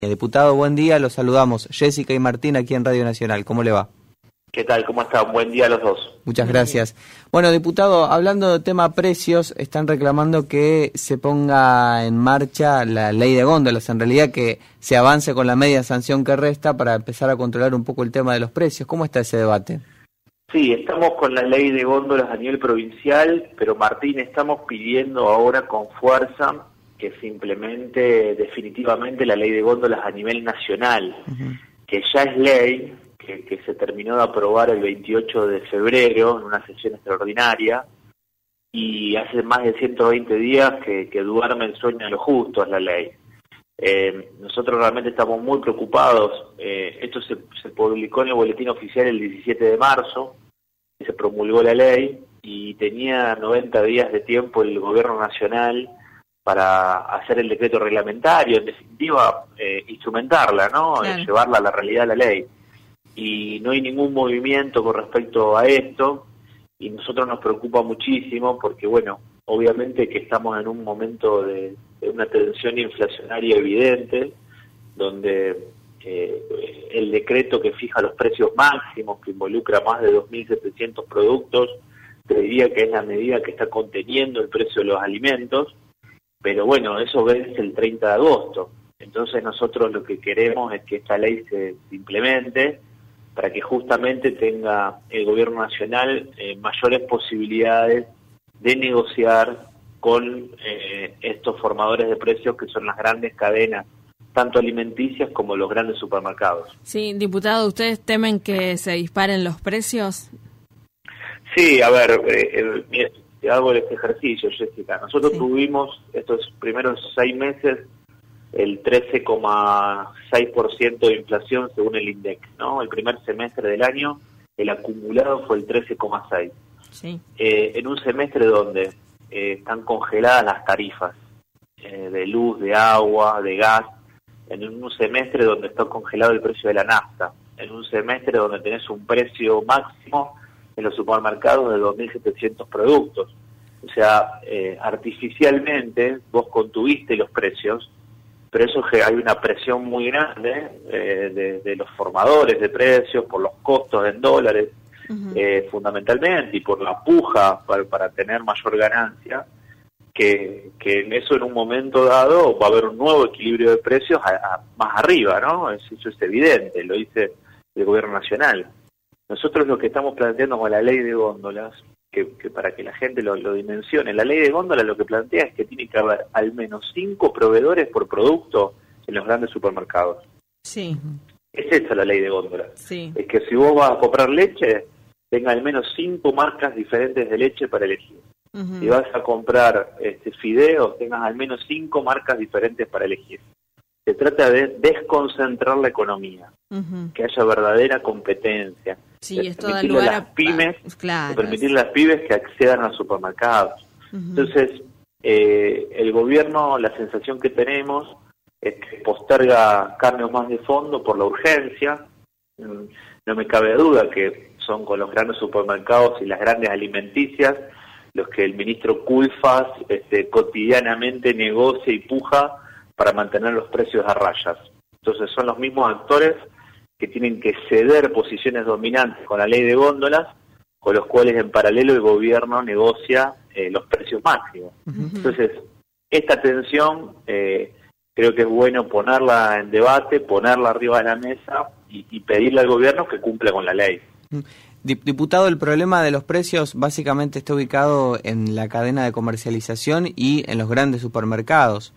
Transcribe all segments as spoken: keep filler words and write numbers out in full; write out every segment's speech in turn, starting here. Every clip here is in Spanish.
Diputado, buen día, los saludamos. Jessica y Martín aquí en Radio Nacional, ¿cómo le va? ¿Qué tal? ¿Cómo están? Buen día a los dos. Muchas gracias. Bueno, diputado, hablando de tema precios, están reclamando que se ponga en marcha la ley de góndolas, en realidad que se avance con la media sanción que resta para empezar a controlar un poco el tema de los precios. ¿Cómo está ese debate? Sí, estamos con la ley de góndolas a nivel provincial, pero Martín, estamos pidiendo ahora con fuerza que se implemente definitivamente la ley de góndolas a nivel nacional, uh-huh. que ya es ley, que, que se terminó de aprobar el veintiocho de febrero en una sesión extraordinaria, y hace más de ciento veinte días que, que duerme el sueño de los justos la ley. Eh, nosotros realmente estamos muy preocupados. Eh, esto se, se publicó en el boletín oficial el diecisiete de marzo, y se promulgó la ley, y tenía noventa días de tiempo el gobierno nacional para hacer el decreto reglamentario, en definitiva, eh, instrumentarla, ¿no? Claro. Eh, llevarla a la realidad de la ley. Y no hay ningún movimiento con respecto a esto, y nosotros nos preocupa muchísimo porque, bueno, obviamente que estamos en un momento de, de una tensión inflacionaria evidente, donde eh, el decreto que fija los precios máximos, que involucra más de dos mil setecientos productos, te diría que es la medida que está conteniendo el precio de los alimentos, pero bueno, eso vence el treinta de agosto. Entonces nosotros lo que queremos es que esta ley se, se implemente para que justamente tenga el gobierno nacional eh, mayores posibilidades de negociar con eh, estos formadores de precios que son las grandes cadenas, tanto alimenticias como los grandes supermercados. Sí, diputado, ¿ustedes temen que se disparen los precios? Sí, a ver, eh, eh, te hago este ejercicio, Jessica. Nosotros sí. tuvimos estos primeros seis meses el trece coma seis por ciento de inflación según el INDEC, ¿no? El primer semestre del año, el acumulado fue el trece coma seis. Sí. Eh, en un semestre donde eh, están congeladas las tarifas eh, de luz, de agua, de gas, en un semestre donde está congelado el precio de la nafta, en un semestre donde tenés un precio máximo en los supermercados de dos mil setecientos productos. O sea, eh, artificialmente vos contuviste los precios, pero eso que hay una presión muy grande eh, de, de los formadores de precios por los costos en dólares, uh-huh. eh, fundamentalmente, y por la puja para, para tener mayor ganancia, que, que en eso en un momento dado va a haber un nuevo equilibrio de precios a, a, más arriba, ¿no? Eso es evidente, lo dice el gobierno nacional. Nosotros lo que estamos planteando con la ley de góndolas, que, que para que la gente lo, lo dimensione, la ley de góndolas lo que plantea es que tiene que haber al menos cinco proveedores por producto en los grandes supermercados. Sí. Es esa la ley de góndolas. Sí. Es que si vos vas a comprar leche, tenga al menos cinco marcas diferentes de leche para elegir. Uh-huh. Si vas a comprar este, fideos, tengas al menos cinco marcas diferentes para elegir. Se trata de desconcentrar la economía, uh-huh. que haya verdadera competencia. Sí, esto da lugar a las pymes, claro, permitirle a las pymes que accedan a supermercados. Uh-huh. Entonces, eh, el gobierno, la sensación que tenemos es que posterga cambios más de fondo por la urgencia. No me cabe duda que son con los grandes supermercados y las grandes alimenticias los que el ministro Culfas este, cotidianamente negocia y puja para mantener los precios a rayas. Entonces son los mismos actores que tienen que ceder posiciones dominantes con la ley de góndolas, con los cuales en paralelo el gobierno negocia eh, los precios máximos. Uh-huh. Entonces, esta tensión eh, creo que es bueno ponerla en debate, ponerla arriba de la mesa y, y pedirle al gobierno que cumpla con la ley. Diputado, el problema de los precios básicamente está ubicado en la cadena de comercialización y en los grandes supermercados.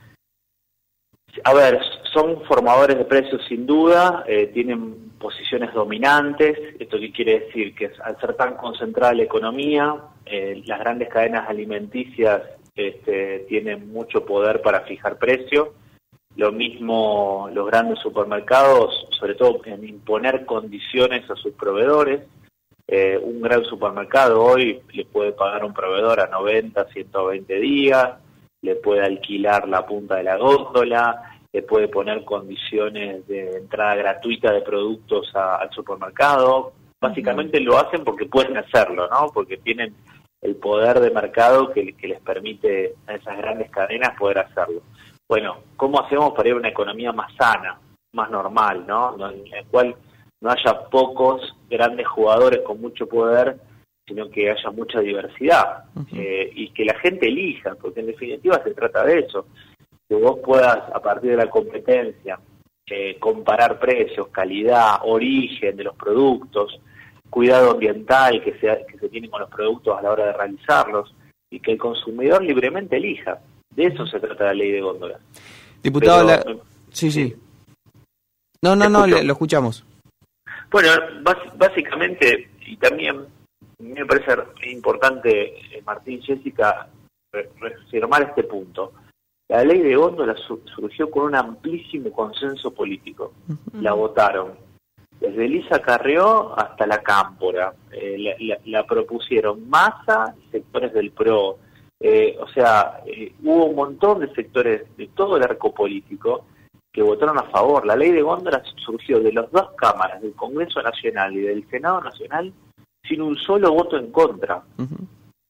A ver, son formadores de precios sin duda, eh, tienen posiciones dominantes. ¿Esto qué quiere decir? Que al ser tan concentrada la economía, eh, las grandes cadenas alimenticias este, tienen mucho poder para fijar precios. Lo mismo los grandes supermercados, sobre todo en imponer condiciones a sus proveedores. Eh, un gran supermercado hoy le puede pagar a un proveedor a noventa, ciento veinte días, le puede alquilar la punta de la góndola, le puede poner condiciones de entrada gratuita de productos a, al supermercado. Básicamente lo hacen porque pueden hacerlo, ¿no? Porque tienen el poder de mercado que, que les permite a esas grandes cadenas poder hacerlo. Bueno, ¿cómo hacemos para ir a una economía más sana? más normal, ¿no? En el cual no haya pocos grandes jugadores con mucho poder, sino que haya mucha diversidad, uh-huh. eh, y que la gente elija, porque en definitiva se trata de eso, que vos puedas, a partir de la competencia, eh, comparar precios, calidad, origen de los productos, cuidado ambiental que se, que se tiene con los productos a la hora de realizarlos, y que el consumidor libremente elija. De eso se trata la ley de góndolas. Diputado, Pero, la... sí, sí. No, no, no, le, lo escuchamos. Bueno, bás, básicamente, y también me parece importante, eh, Martín, Jessica, reafirmar este punto. La ley de góndolas su, surgió con un amplísimo consenso político. Uh-huh. La votaron desde Elisa Carrió hasta la Cámpora. Eh, la, la, la propusieron Massa y sectores del P R O. Eh, o sea, eh, hubo un montón de sectores de todo el arco político que votaron a favor. La ley de góndolas surgió de las dos cámaras, del Congreso Nacional y del Senado Nacional, sin un solo voto en contra. Uh-huh.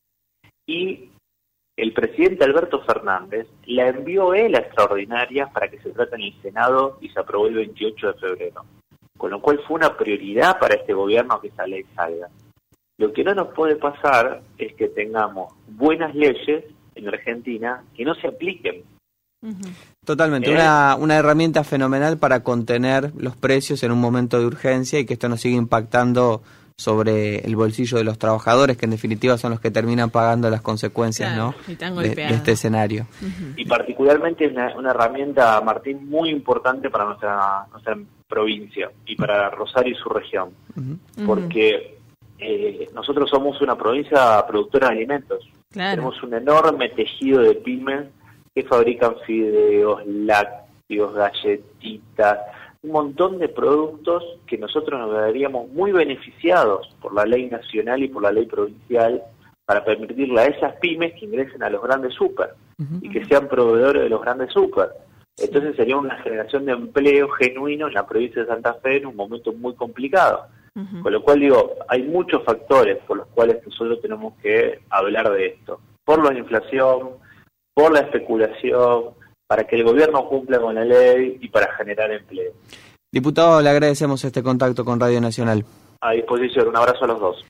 Y el presidente Alberto Fernández la envió él a extraordinaria para que se trate en el Senado y se aprobó el veintiocho de febrero. Con lo cual fue una prioridad para este gobierno que esa ley salga. Lo que no nos puede pasar es que tengamos buenas leyes en Argentina que no se apliquen. Totalmente, ¿Eh? una, una herramienta fenomenal para contener los precios en un momento de urgencia y que esto no siga impactando sobre el bolsillo de los trabajadores, que en definitiva son los que terminan pagando las consecuencias, claro, ¿no? de, de este escenario. Uh-huh. Y particularmente es una, una herramienta, Martín, muy importante para nuestra, nuestra provincia y para Rosario y su región, uh-huh. porque eh, nosotros somos una provincia productora de alimentos. Claro. Tenemos un enorme tejido de pymes que fabrican fideos, lácteos, galletitas, un montón de productos que nosotros nos veríamos muy beneficiados por la ley nacional y por la ley provincial para permitirle a esas pymes que ingresen a los grandes súper uh-huh. y que sean proveedores de los grandes súper. Entonces sería una generación de empleo genuino en la provincia de Santa Fe en un momento muy complicado. Uh-huh. Con lo cual digo, hay muchos factores por los cuales nosotros tenemos que hablar de esto. Por la inflación, por la especulación, para que el gobierno cumpla con la ley y para generar empleo. Diputado, le agradecemos este contacto con Radio Nacional. A disposición, un abrazo a los dos.